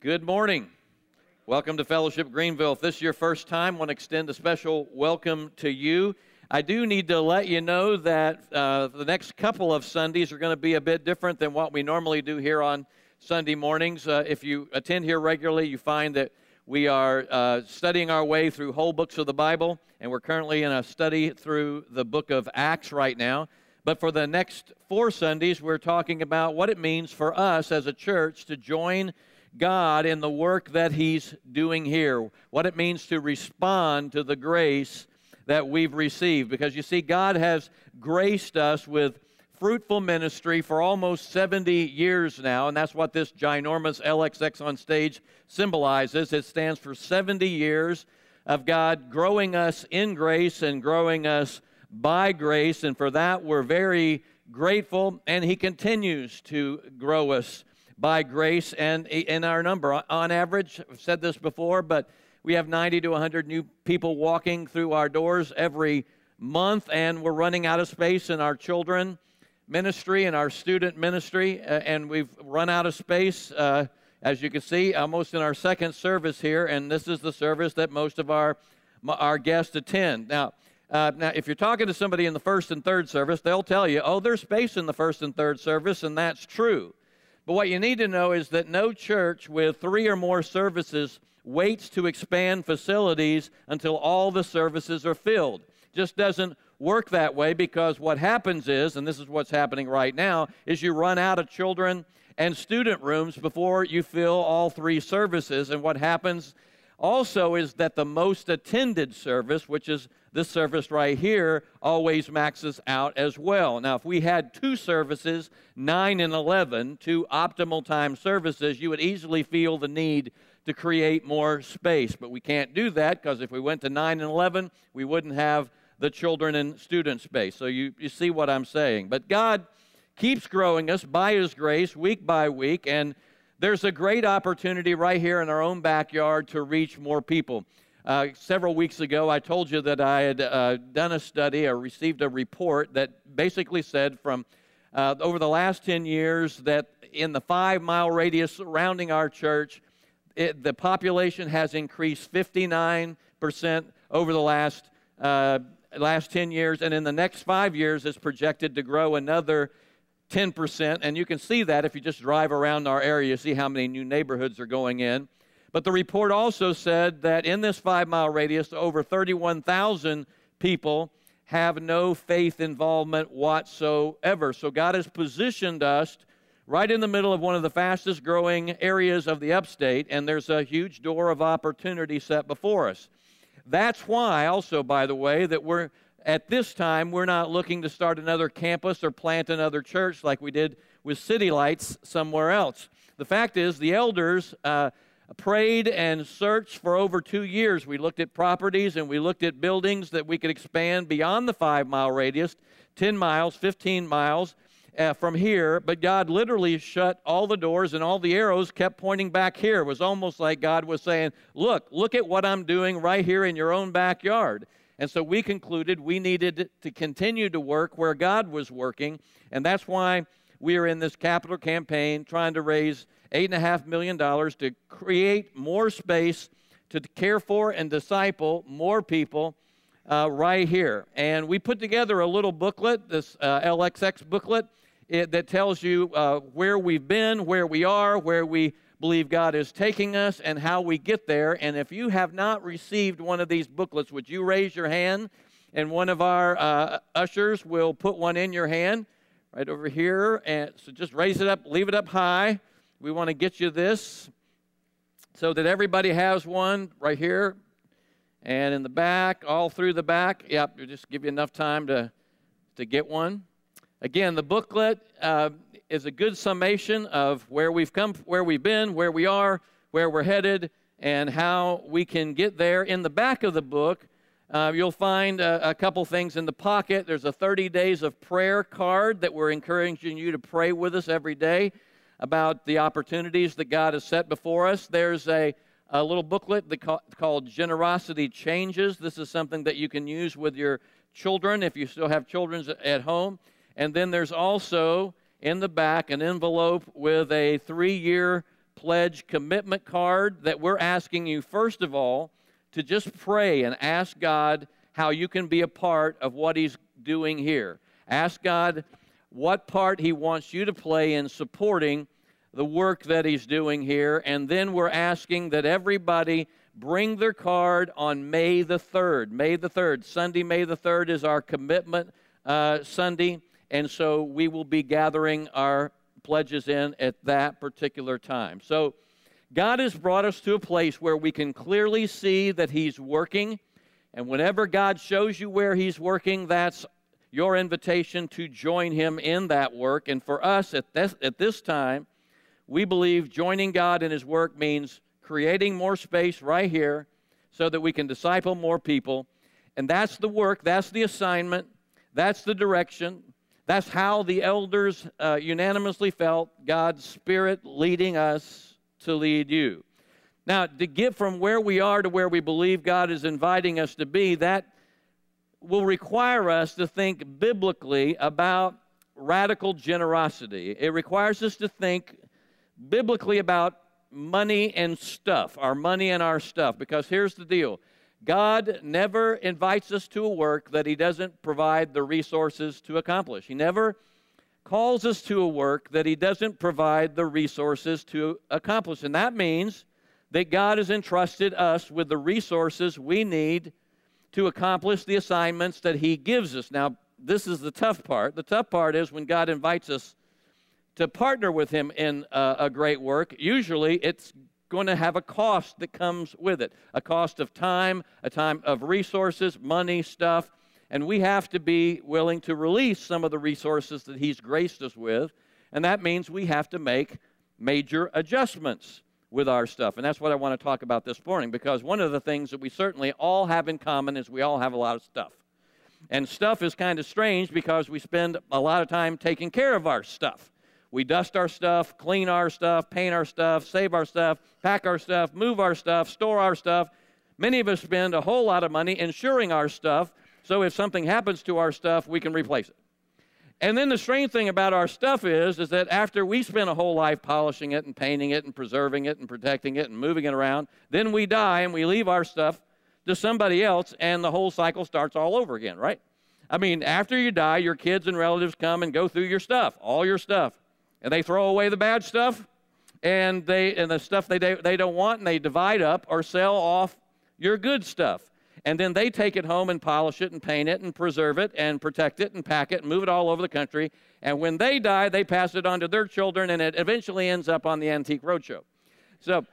Good morning. Welcome to Fellowship Greenville. If this is your first time, I want to extend a special welcome to you. I do need to let you know that the next couple of Sundays are going to be a bit different than what we normally do here on Sunday mornings. If you attend here regularly, you find that we are studying our way through whole books of the Bible, and we're currently in a study through the book of Acts right now. But for the next 4 Sundays, we're talking about what it means for us as a church to join God in the work that He's doing here, what it means to respond to the grace that we've received. Because you see, God has graced us with fruitful ministry for almost 70 years now, and that's what this ginormous LXX on stage symbolizes. It stands for 70 years of God growing us in grace and growing us by grace, and for that we're very grateful, and He continues to grow us by grace and in our number. On average, I've said this before, but we have 90 to 100 new people walking through our doors every month, and we're running out of space in our children ministry and our student ministry, and we've run out of space, as you can see, almost in our second service here, and this is the service that most of our guests attend. Now, if you're talking to somebody in the first and third service, they'll tell you, oh, there's space in the first and third service, and that's true. But what you need to know is that no church with 3 or more services waits to expand facilities until all the services are filled. Just doesn't work that way, because what happens is, and this is what's happening right now, is you run out of children and student rooms before you fill all 3 services. And what happens also is that the most attended service, which is this service right here, always maxes out as well. Now, if we had 2 services, 9 and 11, 2 optimal time services, you would easily feel the need to create more space. But we can't do that, because if we went to 9 and 11, we wouldn't have the children and student space. So you see what I'm saying. But God keeps growing us by His grace week by week, and there's a great opportunity right here in our own backyard to reach more people. Several weeks ago, I told you that I had done a study or received a report that basically said from over the last 10 years that in the 5-mile radius surrounding our church, the population has increased 59% over the last 10 years, and in the next 5 years it's projected to grow another 10%, and you can see that if you just drive around our area, see how many new neighborhoods are going in. But the report also said that in this 5-mile radius, over 31,000 people have no faith involvement whatsoever. So God has positioned us right in the middle of one of the fastest growing areas of the upstate, and there's a huge door of opportunity set before us. That's why also, by the way, that at this time, we're not looking to start another campus or plant another church like we did with City Lights somewhere else. The fact is, the elders prayed and searched for over 2 years. We looked at properties and we looked at buildings that we could expand beyond the 5-mile radius, 10 miles, 15 miles from here, but God literally shut all the doors, and all the arrows kept pointing back here. It was almost like God was saying, look at what I'm doing right here in your own backyard. And so we concluded we needed to continue to work where God was working, and that's why we are in this capital campaign trying to raise $8.5 million to create more space to care for and disciple more people right here. And we put together a little booklet, this LXX booklet, that tells you where we've been, where we are, where we believe God is taking us, and how we get there. And if you have not received one of these booklets, would you raise your hand? And one of our ushers will put one in your hand right over here. And so just raise it up, leave it up high. We want to get you this so that everybody has one right here and in the back, all through the back. Yep, it'll just give you enough time to get one. Again, the booklet is a good summation of where we've come, where we've been, where we are, where we're headed, and how we can get there. In the back of the book, you'll find a couple things in the pocket. There's a 30 days of prayer card that we're encouraging you to pray with us every day about the opportunities that God has set before us. There's a little booklet called Generosity Changes. This is something that you can use with your children if you still have children at home. And then there's also in the back an envelope with a 3-year pledge commitment card that we're asking you, first of all, to just pray and ask God how you can be a part of what He's doing here. Ask God what part He wants you to play in supporting the work that He's doing here. And then we're asking that everybody bring their card on May the 3rd. May the 3rd. Sunday, May the 3rd is our commitment Sunday. And so we will be gathering our pledges in at that particular time. So God has brought us to a place where we can clearly see that He's working. And whenever God shows you where He's working, that's your invitation to join Him in that work. And for us at this time, we believe joining God in His work means creating more space right here so that we can disciple more people. And that's the work, that's the assignment, that's the direction. That's how the elders unanimously felt God's Spirit leading us to lead you. Now, to get from where we are to where we believe God is inviting us to be, that will require us to think biblically about radical generosity. It requires us to think biblically about money and stuff, our money and our stuff, because here's the deal. God never invites us to a work that He doesn't provide the resources to accomplish. He never calls us to a work that He doesn't provide the resources to accomplish. And that means that God has entrusted us with the resources we need to accomplish the assignments that He gives us. Now, this is the tough part. The tough part is when God invites us to partner with Him in a great work. Usually, it's going to have a cost that comes with it, a cost of time, a time of resources, money, stuff, and we have to be willing to release some of the resources that He's graced us with, and that means we have to make major adjustments with our stuff. And that's what I want to talk about this morning, because one of the things that we certainly all have in common is we all have a lot of stuff. And stuff is kind of strange because we spend a lot of time taking care of our stuff. We dust our stuff, clean our stuff, paint our stuff, save our stuff, pack our stuff, move our stuff, store our stuff. Many of us spend a whole lot of money insuring our stuff, so if something happens to our stuff, we can replace it. And then the strange thing about our stuff is that after we spend a whole life polishing it and painting it and preserving it and protecting it and moving it around, then we die and we leave our stuff to somebody else and the whole cycle starts all over again, right? I mean, after you die, your kids and relatives come and go through your stuff, all your stuff. And they throw away the bad stuff and the stuff they don't want, and they divide up or sell off your good stuff. And then they take it home and polish it and paint it and preserve it and protect it and pack it and move it all over the country. And when they die, they pass it on to their children, and it eventually ends up on the Antique Roadshow. So,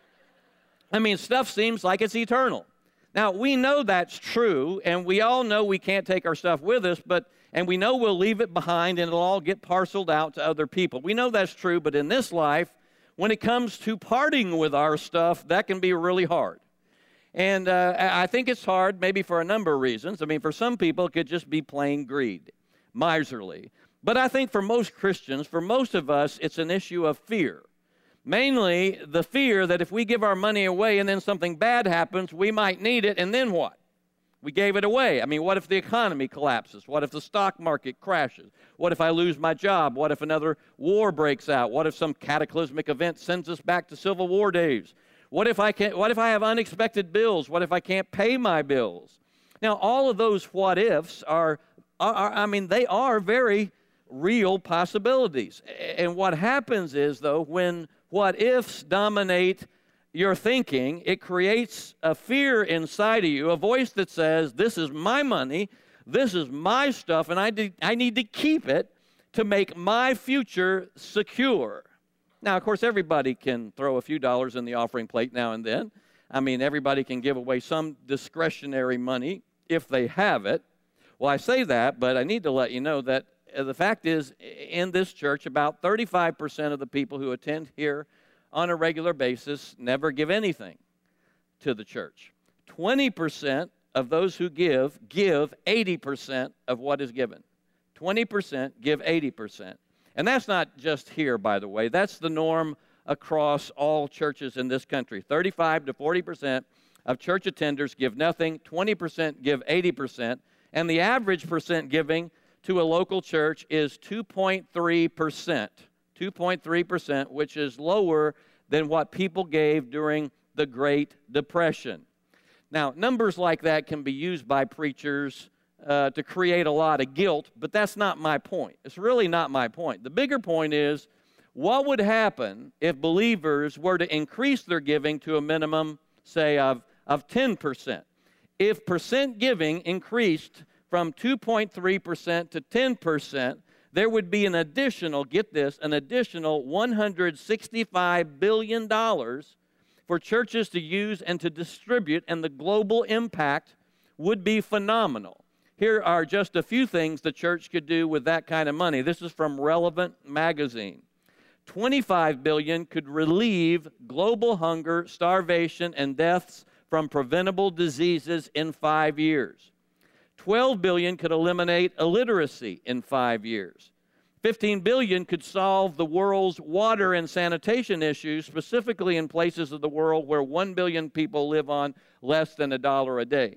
I mean, stuff seems like it's eternal. Now, we know that's true, and we all know we can't take our stuff with us, and we know we'll leave it behind and it'll all get parceled out to other people. We know that's true, but in this life, when it comes to parting with our stuff, that can be really hard. And I think it's hard maybe for a number of reasons. I mean, for some people, it could just be plain greed, miserly. But I think for most Christians, for most of us, it's an issue of fear. Mainly the fear that if we give our money away and then something bad happens, we might need it, and then what? We gave it away. I mean, what if the economy collapses? What if the stock market crashes? What if I lose my job? What if another war breaks out? What if some cataclysmic event sends us back to Civil War days? What if I have unexpected bills? What if I can't pay my bills? Now, all of those what ifs are they are very real possibilities. And what happens is, though, when what ifs dominate your thinking, it creates a fear inside of you, a voice that says, this is my money, this is my stuff, and I need to keep it to make my future secure. Now, of course, everybody can throw a few dollars in the offering plate now and then. I mean, everybody can give away some discretionary money if they have it. Well, I say that, but I need to let you know that the fact is, in this church, about 35% of the people who attend here on a regular basis never give anything to the church. 20% of those who give 80% of what is given. 20% give 80%. And that's not just here, by the way. That's the norm across all churches in this country. 35 to 40% of church attenders give nothing. 20% give 80%. And the average percent giving to a local church is 2.3%. 2.3%, which is lower than what people gave during the Great Depression. Now, numbers like that can be used by preachers to create a lot of guilt, but that's not my point. It's really not my point. The bigger point is, what would happen if believers were to increase their giving to a minimum, say, of 10%? If percent giving increased from 2.3% to 10%, there would be an additional, get this, an additional $165 billion for churches to use and to distribute, and the global impact would be phenomenal. Here are just a few things the church could do with that kind of money. This is from Relevant Magazine. $25 billion could relieve global hunger, starvation, and deaths from preventable diseases in 5 years. $12 billion could eliminate illiteracy in 5 years. $15 billion could solve the world's water and sanitation issues, specifically in places of the world where 1 billion people live on less than $1 a day.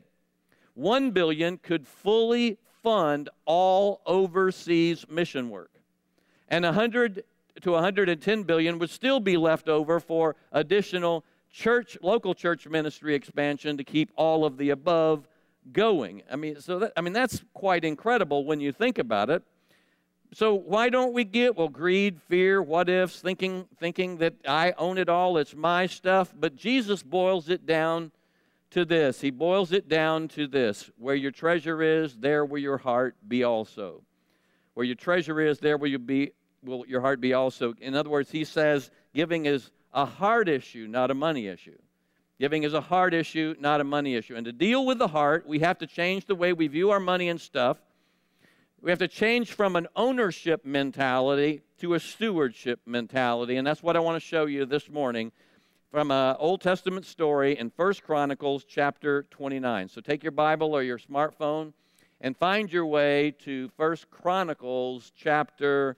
$1 billion could fully fund all overseas mission work. And $100 to $110 billion would still be left over for additional local church ministry expansion to keep all of the above going. That's quite incredible when you think about it. So why don't we get, well, greed, fear, what ifs, thinking that I own it all, it's my stuff. But Jesus boils it down to this. He boils it down to this. Where your treasure is, there will your heart be also. Where your treasure is, there will your heart be also. In other words, he says giving is a heart issue, not a money issue. Giving is a heart issue, not a money issue. And to deal with the heart, we have to change the way we view our money and stuff. We have to change from an ownership mentality to a stewardship mentality. And that's what I want to show you this morning from an Old Testament story in 1 Chronicles chapter 29. So take your Bible or your smartphone and find your way to 1 Chronicles chapter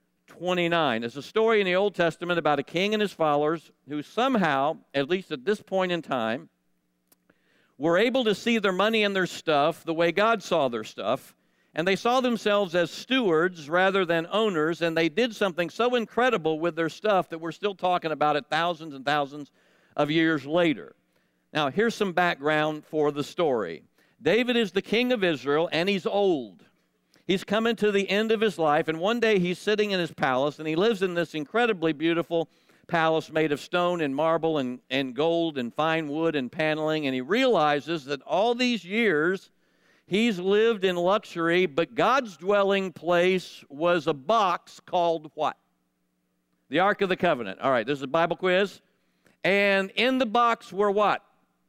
29. It's a story in the Old Testament about a king and his followers who somehow, at least at this point in time, were able to see their money and their stuff the way God saw their stuff. And they saw themselves as stewards rather than owners, and they did something so incredible with their stuff that we're still talking about it thousands and thousands of years later. Now, here's some background for the story. David is the king of Israel, and he's old. He's coming to the end of his life, and one day he's sitting in his palace, and he lives in this incredibly beautiful palace made of stone and marble and gold and fine wood and paneling, and he realizes that all these years he's lived in luxury, but God's dwelling place was a box called what? The Ark of the Covenant. All right, this is a Bible quiz. And in the box were what?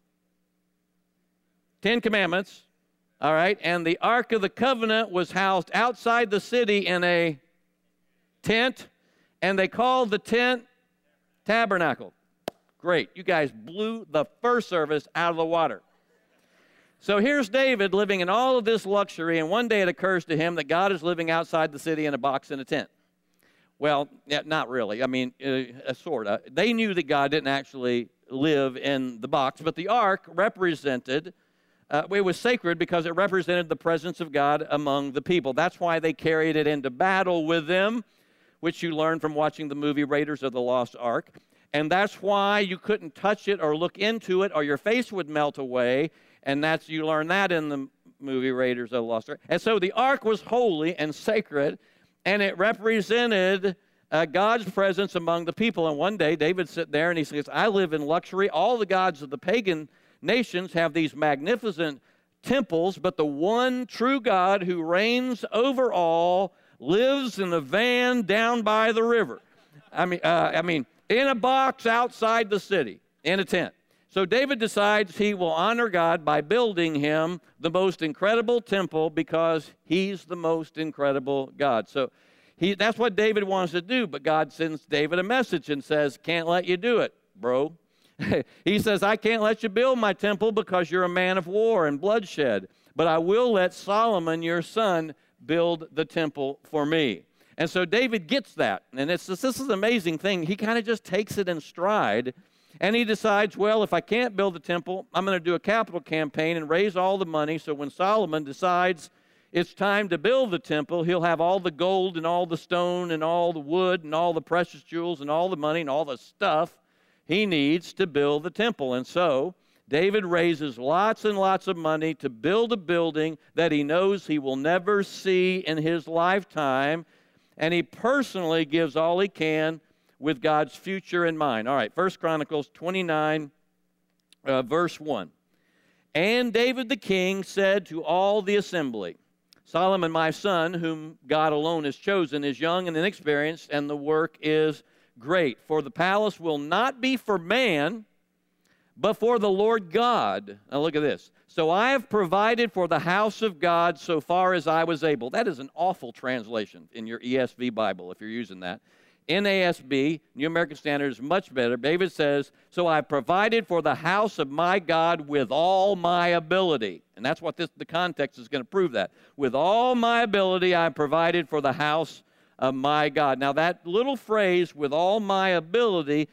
10 Commandments. All right, and the Ark of the Covenant was housed outside the city in a tent, and they called the tent Tabernacle. Great. You guys blew the first service out of the water. So here's David living in all of this luxury, and one day it occurs to him that God is living outside the city in a box in a tent. Well, not really. Sort of. They knew that God didn't actually live in the box, but the ark represented, it was sacred because it represented the presence of God among the people. That's why they carried it into battle with them, which you learn from watching the movie Raiders of the Lost Ark. And that's why you couldn't touch it or look into it or your face would melt away. And you learn that in the movie Raiders of the Lost Ark. And so the ark was holy and sacred, and it represented God's presence among the people. And one day, David sat there and he says, I live in luxury. All the gods of the pagan nations have these magnificent temples, but the one true God who reigns over all lives in a van down by the river. In a box outside the city, in a tent. So David decides he will honor God by building him the most incredible temple because he's the most incredible God. So that's what David wants to do, but God sends David a message and says, can't let you do it, bro. He says, I can't let you build my temple because you're a man of war and bloodshed, but I will let Solomon, your son, build the temple for me. And so David gets that, and this is an amazing thing. He kind of just takes it in stride. And he decides, well, if I can't build the temple, I'm going to do a capital campaign and raise all the money so when Solomon decides it's time to build the temple, he'll have all the gold and all the stone and all the wood and all the precious jewels and all the money and all the stuff he needs to build the temple. And so David raises lots and lots of money to build a building that he knows he will never see in his lifetime, and he personally gives all he can with God's future in mind. All right, 1 Chronicles 29, verse 1. And David the king said to all the assembly, Solomon my son, whom God alone has chosen, is young and inexperienced, and the work is great. For the palace will not be for man, but for the Lord God. Now look at this. So I have provided for the house of God so far as I was able. That is an awful translation in your ESV Bible, if you're using that. NASB, New American Standard, is much better. David says, so I provided for the house of my God with all my ability. And that's what the context is going to prove that. With all my ability, I provided for the house of my God. Now that little phrase, with all my ability,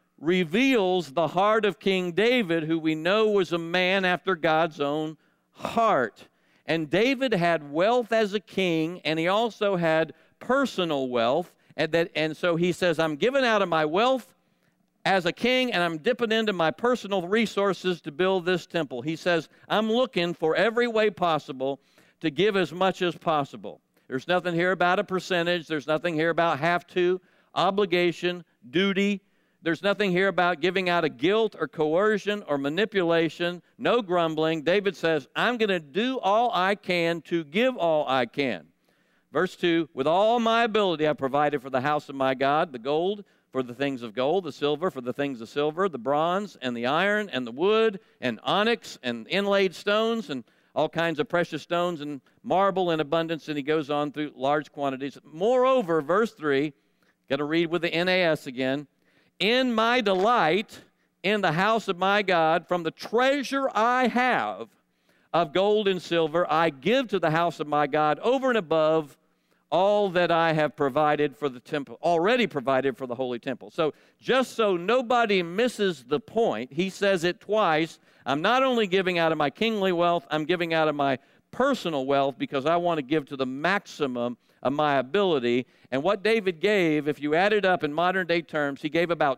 reveals the heart of King David, who we know was a man after God's own heart. And David had wealth as a king, and he also had personal wealth. And so he says, I'm giving out of my wealth as a king, and I'm dipping into my personal resources to build this temple. He says, I'm looking for every way possible to give as much as possible. There's nothing here about a percentage. There's nothing here about have to, obligation, duty. There's nothing here about giving out of guilt or coercion or manipulation. No grumbling. David says, I'm going to do all I can to give all I can. Verse 2, with all my ability I provided for the house of my God, the gold for the things of gold, the silver for the things of silver, the bronze and the iron and the wood and onyx and inlaid stones and all kinds of precious stones and marble in abundance. And he goes on through large quantities. Moreover, verse 3, got to read with the NAS again. In my delight in the house of my God, from the treasure I have of gold and silver, I give to the house of my God over and above all that I have provided for the temple, already provided for the holy temple. So just so nobody misses the point, he says it twice. I'm not only giving out of my kingly wealth, I'm giving out of my personal wealth because I want to give to the maximum of my ability. And what David gave, if you add it up in modern day terms, he gave about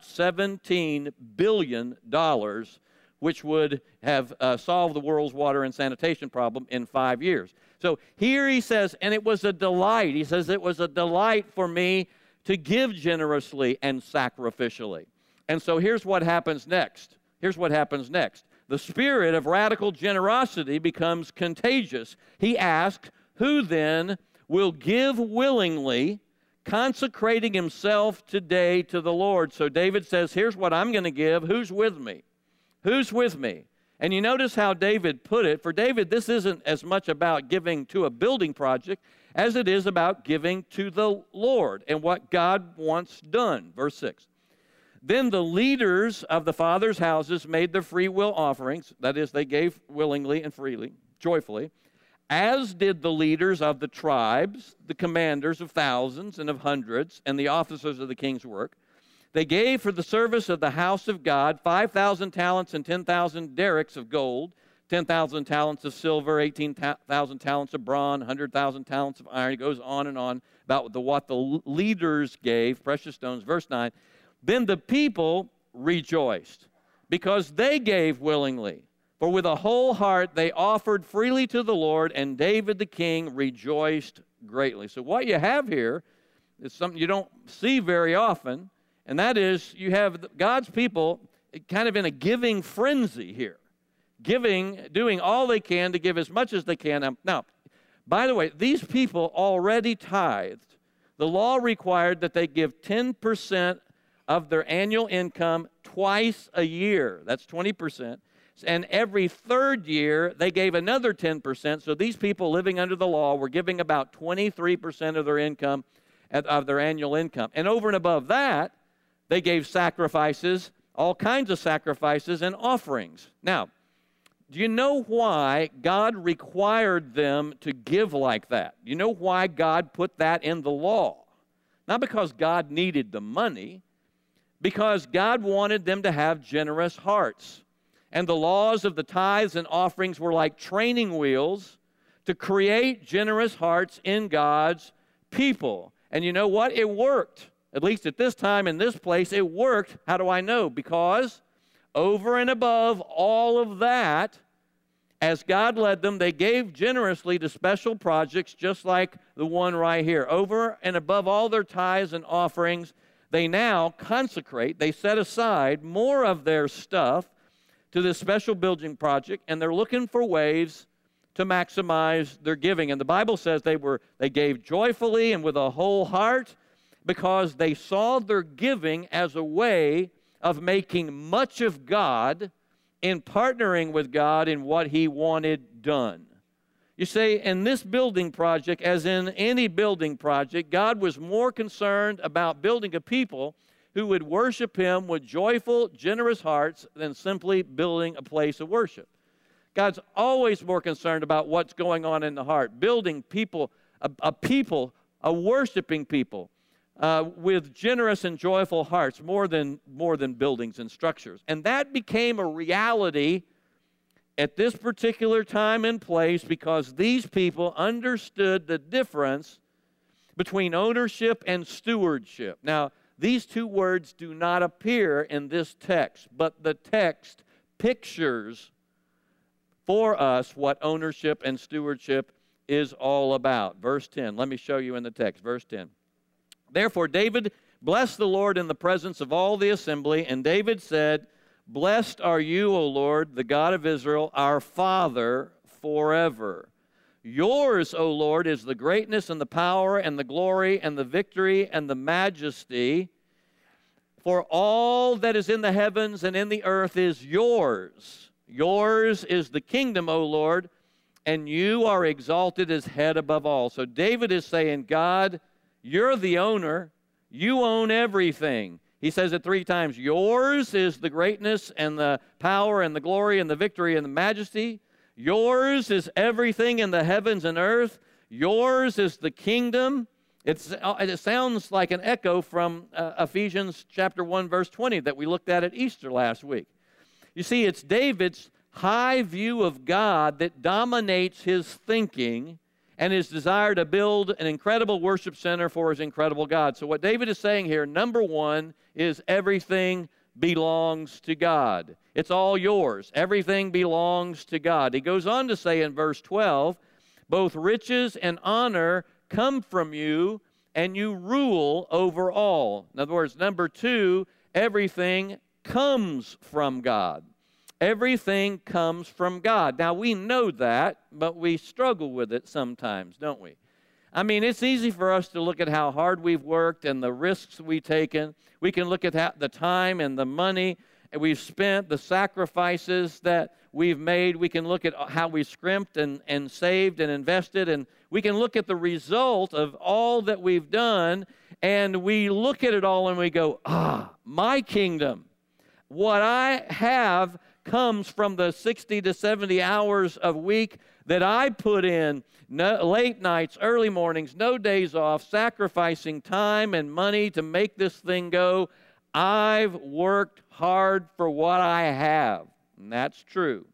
$17 billion, which would have solved the world's water and sanitation problem in 5 years. So here he says, and it was a delight. He says, it was a delight for me to give generously and sacrificially. And so here's what happens next. Here's what happens next. The spirit of radical generosity becomes contagious. He asks, who then will give willingly, consecrating himself today to the Lord? So David says, here's what I'm going to give. Who's with me? Who's with me? And you notice how David put it. For David, this isn't as much about giving to a building project as it is about giving to the Lord and what God wants done. Verse 6. Then the leaders of the fathers' houses made their free will offerings. That is, they gave willingly and freely, joyfully, as did the leaders of the tribes, the commanders of thousands and of hundreds, and the officers of the king's work. They gave for the service of the house of God 5,000 talents and 10,000 derricks of gold, 10,000 talents of silver, 18,000 talents of bronze, 100,000 talents of iron. It goes on and on about what the leaders gave, precious stones. Verse 9, then the people rejoiced because they gave willingly. For with a whole heart they offered freely to the Lord, and David the king rejoiced greatly. So what you have here is something you don't see very often. And that is, you have God's people kind of in a giving frenzy here. Doing all they can to give as much as they can. Now, by the way, these people already tithed. The law required that they give 10% of their annual income twice a year. That's 20%. And every third year, they gave another 10%. So these people living under the law were giving about 23% of their income, of their annual income. And over and above that, they gave sacrifices, all kinds of sacrifices and offerings. Now, do you know why God required them to give like that? Do you know why God put that in the law? Not because God needed the money, because God wanted them to have generous hearts. And the laws of the tithes and offerings were like training wheels to create generous hearts in God's people. And you know what? It worked. at least at this time in this place, it worked. How do I know? Because over and above all of that, as God led them, they gave generously to special projects just like the one right here. Over and above all their tithes and offerings, they now consecrate, they set aside more of their stuff to this special building project, and they're looking for ways to maximize their giving. And the Bible says they gave joyfully and with a whole heart because they saw their giving as a way of making much of God in partnering with God in what He wanted done. You see, in this building project, as in any building project, God was more concerned about building a people who would worship Him with joyful, generous hearts than simply building a place of worship. God's always more concerned about what's going on in the heart, building people, a worshiping people with generous and joyful hearts, more than buildings and structures. And that became a reality at this particular time and place because these people understood the difference between ownership and stewardship. Now, these two words do not appear in this text, but the text pictures for us what ownership and stewardship is all about. Verse 10. Let me show you in the text. Verse 10. Therefore, David blessed the Lord in the presence of all the assembly, and David said, Blessed are you, O Lord, the God of Israel, our Father, forever. Yours, O Lord, is the greatness and the power and the glory and the victory and the majesty. For all that is in the heavens and in the earth is yours. Yours is the kingdom, O Lord, and you are exalted as head above all. So David is saying, God, you're the owner. You own everything. He says it 3 times. Yours is the greatness and the power and the glory and the victory and the majesty. Yours is everything in the heavens and earth. Yours is the kingdom. It sounds like an echo from Ephesians chapter 1, verse 20 that we looked at Easter last week. You see, it's David's high view of God that dominates his thinking and his desire to build an incredible worship center for his incredible God. So what David is saying here, number one, is everything belongs to God. It's all yours. Everything belongs to God. He goes on to say in verse 12, both riches and honor come from you, and you rule over all. In other words, number 2, everything comes from God. Everything comes from God. Now, we know that, but we struggle with it sometimes, don't we? I mean, it's easy for us to look at how hard we've worked and the risks we've taken. We can look at the time and the money we've spent, the sacrifices that we've made. We can look at how we scrimped and saved and invested, and we can look at the result of all that we've done, and we look at it all and we go, my kingdom. What I have comes from the 60 to 70 hours a week that I put in, late nights, early mornings, no days off, sacrificing time and money to make this thing go. I've worked hard for what I have, and that's true.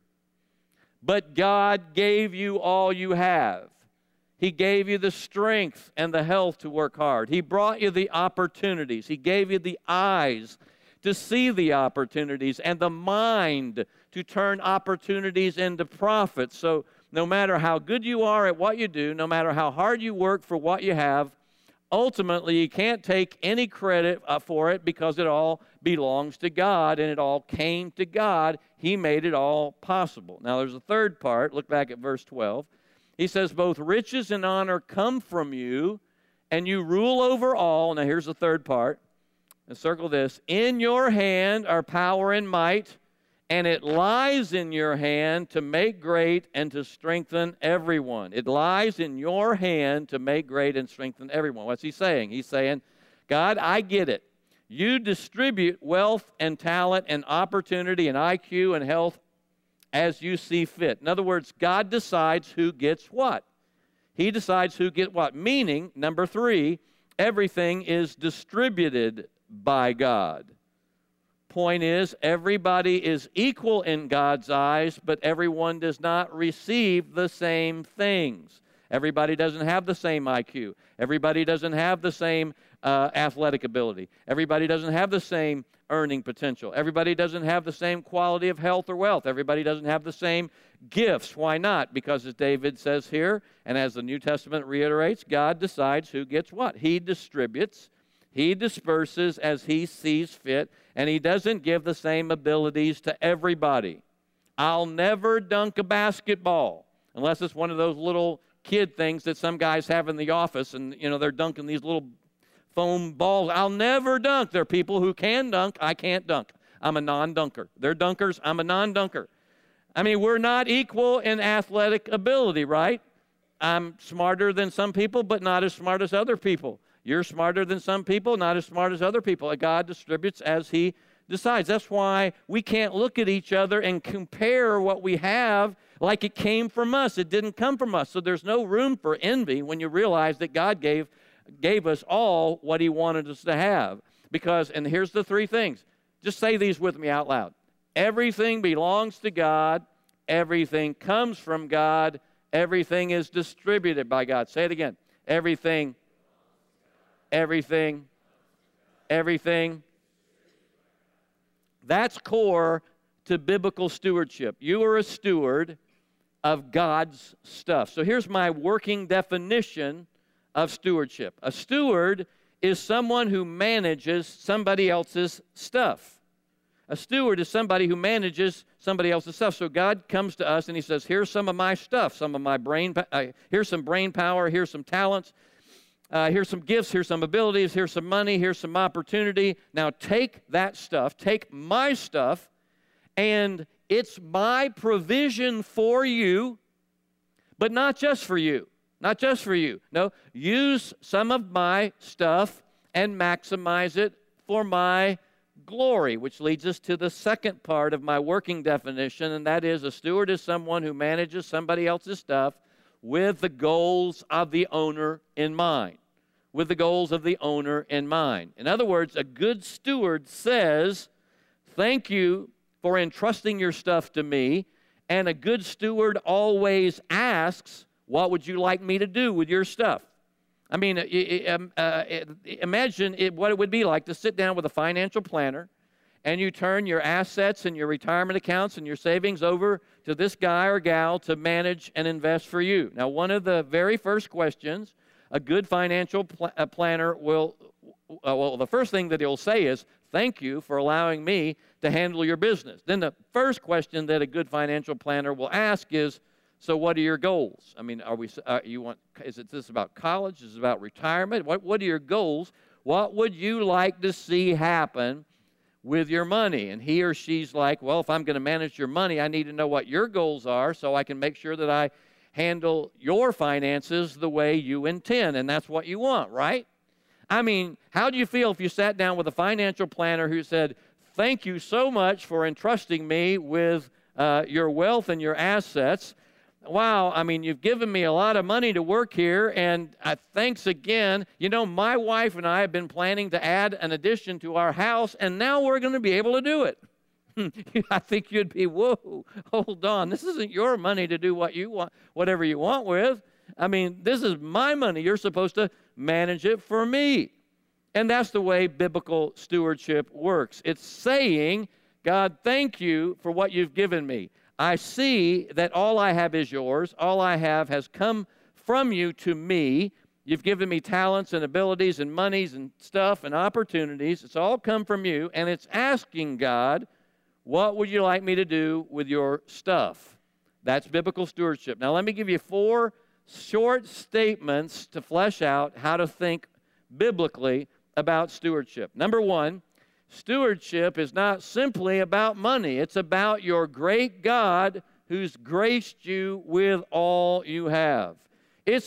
But God gave you all you have. He gave you the strength and the health to work hard. He brought you the opportunities. He gave you the eyes to see the opportunities and the mind to turn opportunities into profits. So no matter how good you are at what you do, no matter how hard you work for what you have, ultimately you can't take any credit for it because it all belongs to God and it all came to God. He made it all possible. Now there's a third part. Look back at verse 12. He says, both riches and honor come from you, and you rule over all. Now here's the third part. And circle this. In your hand are power and might, and it lies in your hand to make great and to strengthen everyone. It lies in your hand to make great and strengthen everyone. What's he saying? He's saying, God, I get it. You distribute wealth and talent and opportunity and IQ and health as you see fit. In other words, God decides who gets what. He decides who gets what. Meaning, number 3, everything is distributed by God. Point is, everybody is equal in God's eyes, but everyone does not receive the same things. Everybody doesn't have the same IQ. Everybody doesn't have the same athletic ability. Everybody doesn't have the same earning potential. Everybody doesn't have the same quality of health or wealth. Everybody doesn't have the same gifts. Why not? Because as David says here, and as the New Testament reiterates, God decides who gets what. He distributes, He disperses as He sees fit, and He doesn't give the same abilities to everybody. I'll never dunk a basketball unless it's one of those little kid things that some guys have in the office, and they're dunking these little foam balls. I'll never dunk. There are people who can dunk. I can't dunk. I'm a non-dunker. They're dunkers. I'm a non-dunker. I mean, we're not equal in athletic ability, right? I'm smarter than some people, but not as smart as other people. You're smarter than some people, not as smart as other people. God distributes as He decides. That's why we can't look at each other and compare what we have like it came from us. It didn't come from us. So there's no room for envy when you realize that God gave us all what He wanted us to have. Because, and here's the three things. Just say these with me out loud. Everything belongs to God. Everything comes from God. Everything is distributed by God. Say it again. Everything. That's core to biblical stewardship. You are a steward of God's stuff. So here's my working definition of stewardship. A steward is someone who manages somebody else's stuff. A steward is somebody who manages somebody else's stuff. So God comes to us and He says, here's some of my stuff, some of my here's some brain power, here's some talents, here's some gifts, here's some abilities, here's some money, here's some opportunity. Now take that stuff, take my stuff, and it's my provision for you, but not just for you. Not just for you. No, use some of my stuff and maximize it for my glory, which leads us to the second part of my working definition, and that is a steward is someone who manages somebody else's stuff with the goals of the owner in mind. With the goals of the owner in mind. In other words, a good steward says, thank you for entrusting your stuff to me, and a good steward always asks, what would you like me to do with your stuff? I mean, imagine what it would be like to sit down with a financial planner and you turn your assets and your retirement accounts and your savings over to this guy or gal to manage and invest for you. Now, one of the very first questions a good financial planner will, the first thing that he'll say is, thank you for allowing me to handle your business. Then the first question that a good financial planner will ask is, so what are your goals? I mean, is this about college? Is it about retirement? What are your goals? What would you like to see happen with your money? And he or she's like, well, if I'm going to manage your money, I need to know what your goals are so I can make sure that I handle your finances the way you intend. And that's what you want, right? I mean, how do you feel if you sat down with a financial planner who said, thank you so much for entrusting me with your wealth and your assets. Wow, I mean, you've given me a lot of money to work here, and thanks again. You know, my wife and I have been planning to add an addition to our house, and now we're going to be able to do it. I think you'd be, whoa, hold on. This isn't your money to do what you want, whatever you want with. I mean, this is my money. You're supposed to manage it for me. And that's the way biblical stewardship works. It's saying, God, thank you for what you've given me. I see that all I have is yours. All I have has come from you to me. You've given me talents and abilities and monies and stuff and opportunities. It's all come from you. And it's asking God, what would you like me to do with your stuff? That's biblical stewardship. Now, let me give you 4 short statements to flesh out how to think biblically about stewardship. Number 1, stewardship is not simply about money. It's about your great God who's graced you with all you have. It's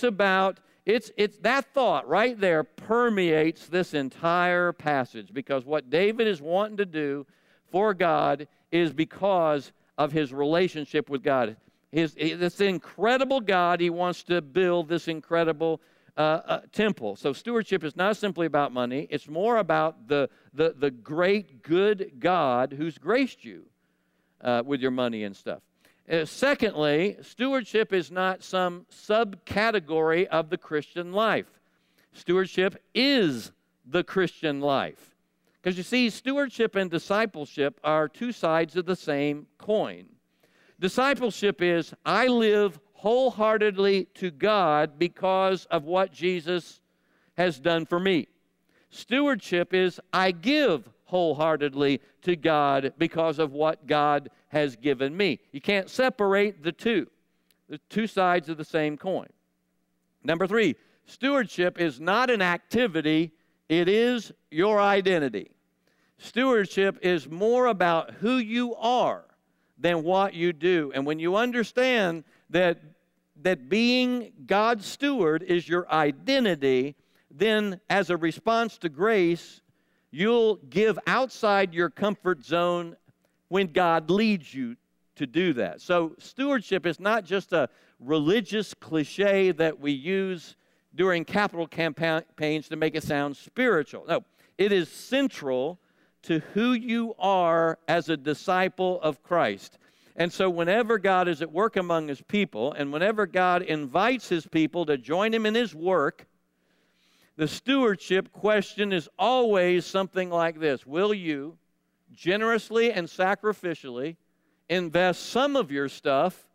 that thought right there permeates this entire passage, because what David is wanting to do for God is because of his relationship with God. This incredible God, he wants to build this incredible temple. So stewardship is not simply about money. It's more about the great, good God who's graced you with your money and stuff. Secondly, stewardship is not some subcategory of the Christian life. Stewardship is the Christian life. Because you see, stewardship and discipleship are two sides of the same coin. Discipleship is, I live wholeheartedly to God because of what Jesus has done for me. Stewardship is, I give wholeheartedly to God because of what God has given me. You can't separate the two. The two sides of the same coin. Number 3, stewardship is not an activity, it is your identity. Stewardship is more about who you are than what you do. And when you understand that being God's steward is your identity, then as a response to grace, you'll give outside your comfort zone when God leads you to do that. So stewardship is not just a religious cliche that we use during capital campaigns to make it sound spiritual. No, it is central to who you are as a disciple of Christ. And so whenever God is at work among His people, and whenever God invites His people to join Him in His work, the stewardship question is always something like this: will you generously and sacrificially invest some of your stuff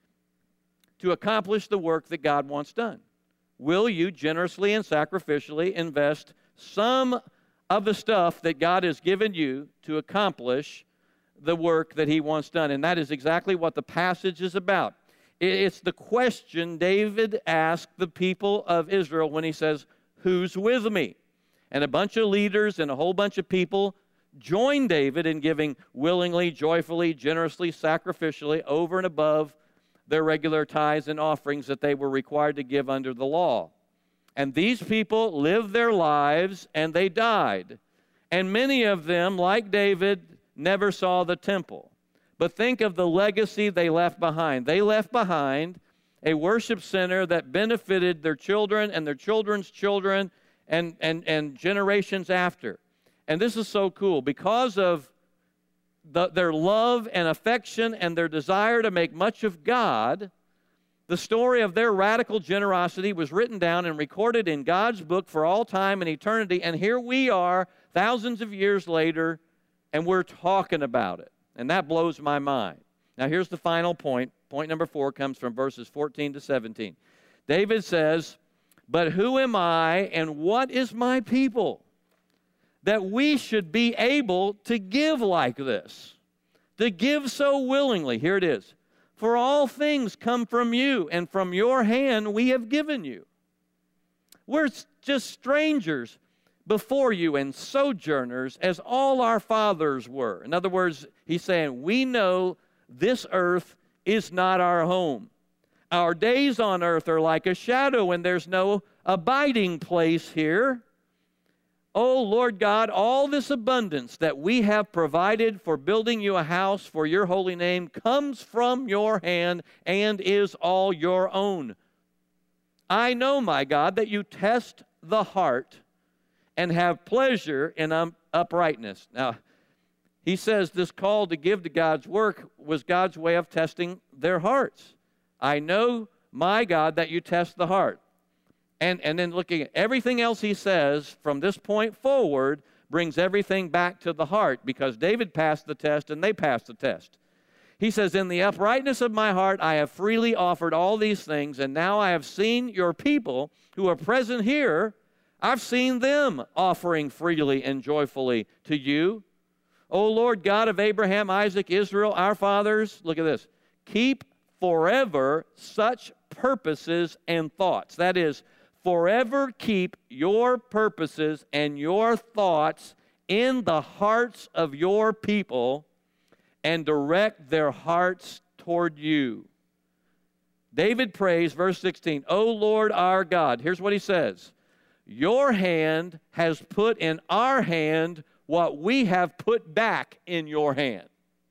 to accomplish the work that God wants done? Will you generously and sacrificially invest some of the stuff that God has given you to accomplish the work that He wants done? And that is exactly what the passage is about. It's the question David asked the people of Israel when he says, who's with me? And a bunch of leaders and a whole bunch of people joined David in giving willingly, joyfully, generously, sacrificially over and above their regular tithes and offerings that they were required to give under the law. And these people lived their lives and they died. And many of them, like David, never saw the temple. But think of the legacy they left behind. They left behind a worship center that benefited their children and their children's children and generations after. And this is so cool. Because of their love and affection and their desire to make much of God, the story of their radical generosity was written down and recorded in God's book for all time and eternity. And here we are, thousands of years later, and we're talking about it. And that blows my mind. Now here's the final point. Point number 4 comes from verses 14 to 17. David says, but who am I and what is my people, that we should be able to give like this, to give so willingly? Here it is. For all things come from you, and from your hand we have given you. We're just strangers before you and sojourners, as all our fathers were. In other words, he's saying, we know this earth is not our home. Our days on earth are like a shadow, and there's no abiding place here. Oh, Lord God, all this abundance that we have provided for building you a house for your holy name comes from your hand and is all your own. I know, my God, that you test the heart and have pleasure in uprightness. Now, he says this call to give to God's work was God's way of testing their hearts. I know, my God, that you test the heart. And then looking at everything else he says from this point forward brings everything back to the heart, because David passed the test and they passed the test. He says, in the uprightness of my heart I have freely offered all these things, and now I have seen your people who are present here. I've seen them offering freely and joyfully to you. O Lord God of Abraham, Isaac, Israel, our fathers, look at this, keep forever such purposes and thoughts. That is, forever keep your purposes and your thoughts in the hearts of your people and direct their hearts toward you. David prays, verse 16, O Lord our God, here's what he says, your hand has put in our hand what we have put back in your hand.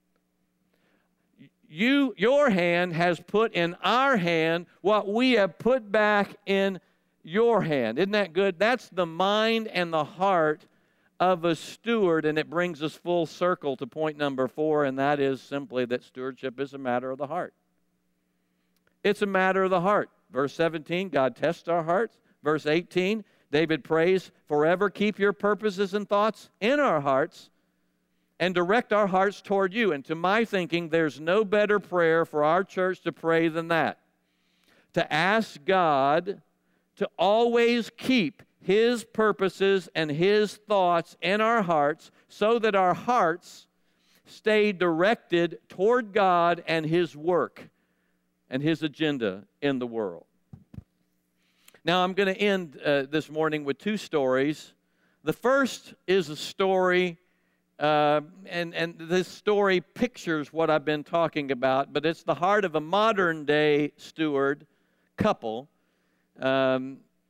Your hand has put in our hand what we have put back in your hand. Isn't that good? That's the mind and the heart of a steward, and it brings us full circle to point number 4, and that is simply that stewardship is a matter of the heart. It's a matter of the heart. Verse 17, God tests our hearts. Verse 18, David prays, forever keep your purposes and thoughts in our hearts and direct our hearts toward you. And to my thinking, there's no better prayer for our church to pray than that. To ask God to always keep His purposes and His thoughts in our hearts so that our hearts stay directed toward God and His work and His agenda in the world. Now, I'm going to end this morning with two stories. The first is a story, and this story pictures what I've been talking about, but it's the heart of a modern-day steward couple. I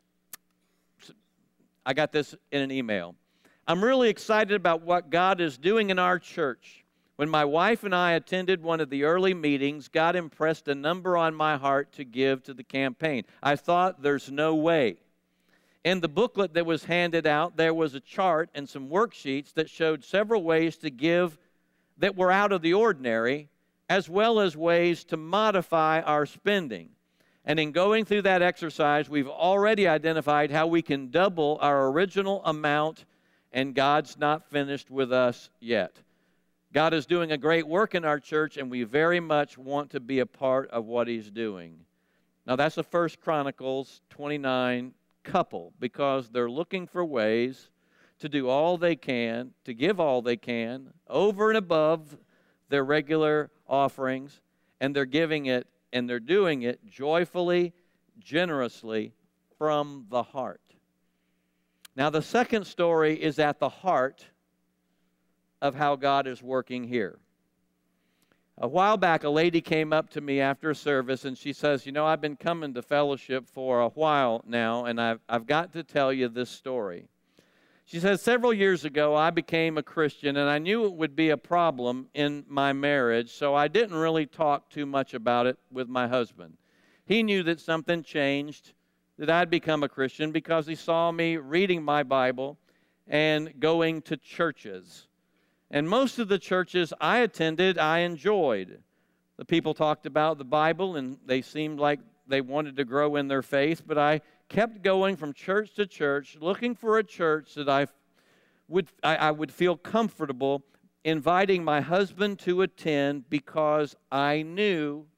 got this in an email. I'm really excited about what God is doing in our church. When my wife and I attended one of the early meetings, God impressed a number on my heart to give to the campaign. I thought, there's no way. In the booklet that was handed out, there was a chart and some worksheets that showed several ways to give that were out of the ordinary, as well as ways to modify our spending. And in going through that exercise, we've already identified how we can double our original amount, and God's not finished with us yet. God is doing a great work in our church, and we very much want to be a part of what He's doing. Now, that's a 1 Chronicles 29 couple, because they're looking for ways to do all they can, to give all they can, over and above their regular offerings, and they're giving it, and they're doing it joyfully, generously, from the heart. Now, the second story is at the heart of how God is working here. A while back, a lady came up to me after a service, and she says, I've been coming to fellowship for a while now, and I've got to tell you this story. She says, several years ago, I became a Christian, and I knew it would be a problem in my marriage, so I didn't really talk too much about it with my husband. He knew that something changed, that I'd become a Christian, because he saw me reading my Bible and going to churches. And most of the churches I attended, I enjoyed. The people talked about the Bible, and they seemed like they wanted to grow in their faith, but I kept going from church to church, looking for a church that I would feel comfortable inviting my husband to attend, because I knew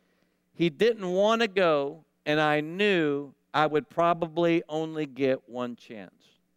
he didn't want to go, and I knew I would probably only get one chance.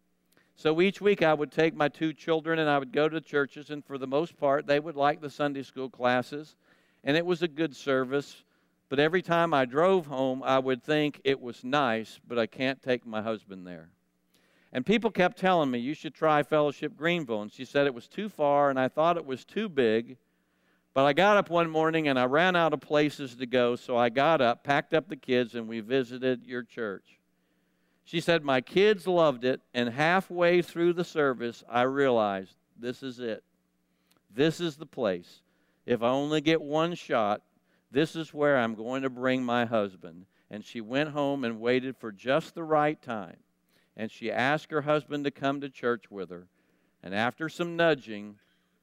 So each week I would take my two children and I would go to churches, and for the most part they would like the Sunday school classes, and it was a good service. But every time I drove home, I would think it was nice, but I can't take my husband there. And people kept telling me, you should try Fellowship Greenville. And she said it was too far, and I thought it was too big. But I got up one morning, and I ran out of places to go, so I got up, packed up the kids, and we visited your church. She said, my kids loved it, and halfway through the service, I realized this is it. This is the place. If I only get one shot, this is where I'm going to bring my husband. And she went home and waited for just the right time. And she asked her husband to come to church with her. And after some nudging,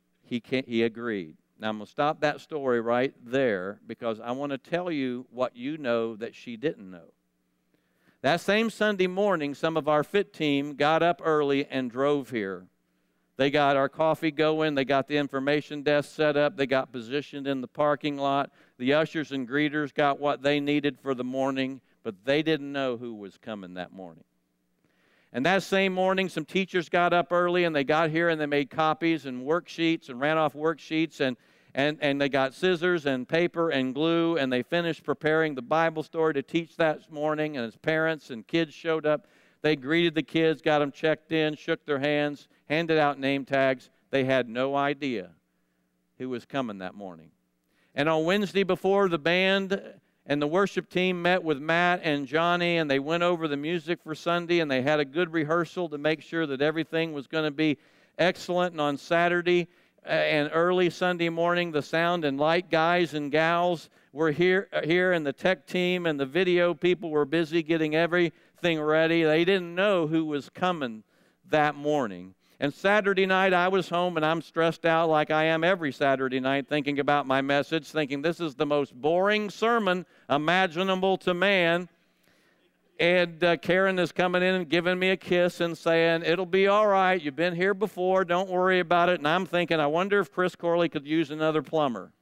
he agreed. Now, I'm going to stop that story right there, because I want to tell you what you know that she didn't know. That same Sunday morning, some of our fit team got up early and drove here. They got our coffee going. They got the information desk set up. They got positioned in the parking lot. The ushers and greeters got what they needed for the morning, but they didn't know who was coming that morning. And that same morning, some teachers got up early, and they got here, and they made copies and worksheets and ran off worksheets, and they got scissors and paper and glue, and they finished preparing the Bible story to teach that morning. And as parents and kids showed up, they greeted the kids, got them checked in, shook their hands, handed out name tags. They had no idea who was coming that morning. And on Wednesday, before the band and the worship team met with Matt and Johnny, and they went over the music for Sunday, and they had a good rehearsal to make sure that everything was going to be excellent. And on Saturday and early Sunday morning, the sound and light guys and gals were here, and the tech team and the video people were busy getting everything ready. They didn't know who was coming that morning. And Saturday night, I was home, and I'm stressed out like I am every Saturday night, thinking about my message, thinking this is the most boring sermon imaginable to man. And Karen is coming in and giving me a kiss and saying, it'll be all right. You've been here before. Don't worry about it. And I'm thinking, I wonder if Chris Corley could use another plumber.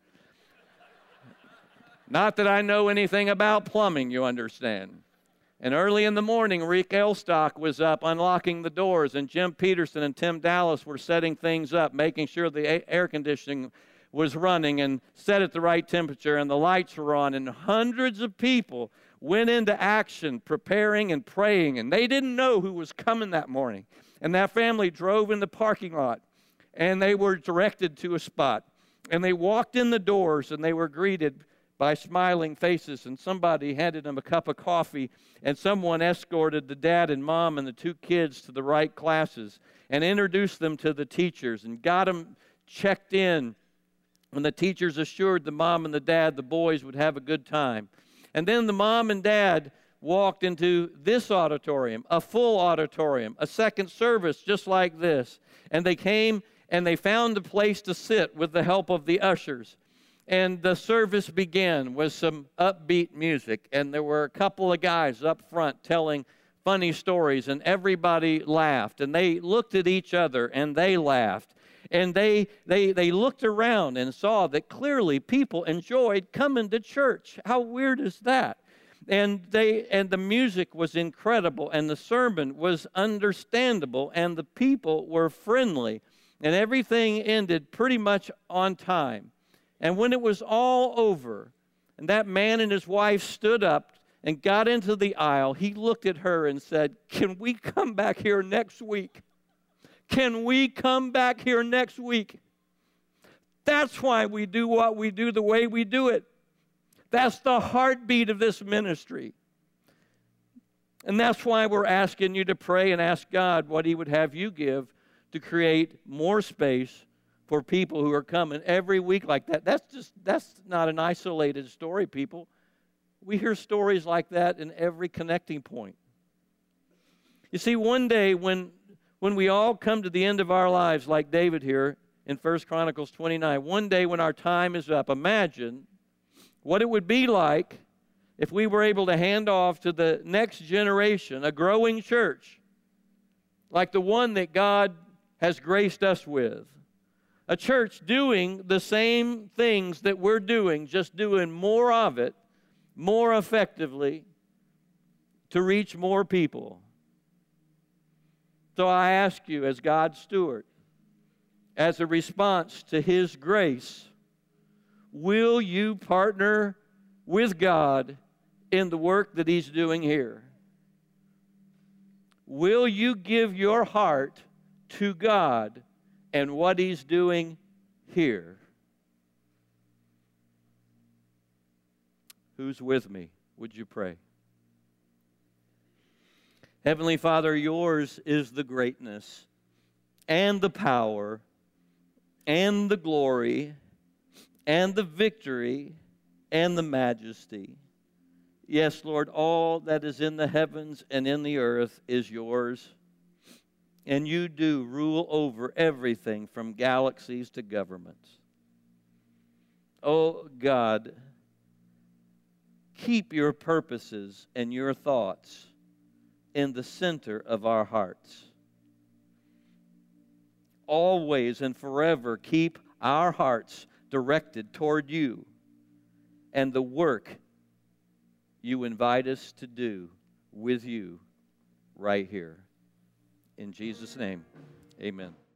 Not that I know anything about plumbing, you understand. And early in the morning, Rick Elstock was up unlocking the doors, and Jim Peterson and Tim Dallas were setting things up, making sure the air conditioning was running and set at the right temperature, and the lights were on, and hundreds of people went into action preparing and praying, and they didn't know who was coming that morning. And that family drove in the parking lot, and they were directed to a spot, and they walked in the doors, and they were greeted by smiling faces, and somebody handed them a cup of coffee, and someone escorted the dad and mom and the two kids to the right classes and introduced them to the teachers and got them checked in. And the teachers assured the mom and the dad the boys would have a good time. And then the mom and dad walked into this auditorium, a full auditorium, a second service just like this. And they came and they found a place to sit with the help of the ushers. And the service began with some upbeat music. And there were a couple of guys up front telling funny stories. And everybody laughed. And they looked at each other and they laughed. And they looked around and saw that clearly people enjoyed coming to church. How weird is that? And the music was incredible, and the sermon was understandable, and the people were friendly, and everything ended pretty much on time. And when it was all over, and that man and his wife stood up and got into the aisle, he looked at her and said, "Can we come back here next week? Can we come back here next week?" That's why we do what we do the way we do it. That's the heartbeat of this ministry. And that's why we're asking you to pray and ask God what He would have you give to create more space for people who are coming every week like that. That's not an isolated story, people. We hear stories like that in every connecting point. You see, one day when we all come to the end of our lives, like David here in 1 Chronicles 29, one day when our time is up, imagine what it would be like if we were able to hand off to the next generation a growing church like the one that God has graced us with. A church doing the same things that we're doing, just doing more of it, more effectively, to reach more people. So I ask you, as God's steward, as a response to His grace, will you partner with God in the work that He's doing here? Will you give your heart to God and what He's doing here? Who's with me? Would you pray? Heavenly Father, yours is the greatness and the power and the glory and the victory and the majesty. Yes, Lord, all that is in the heavens and in the earth is yours. And you do rule over everything from galaxies to governments. Oh God, keep your purposes and your thoughts in the center of our hearts. Always and forever keep our hearts directed toward you and the work you invite us to do with you right here. In Jesus' name, amen.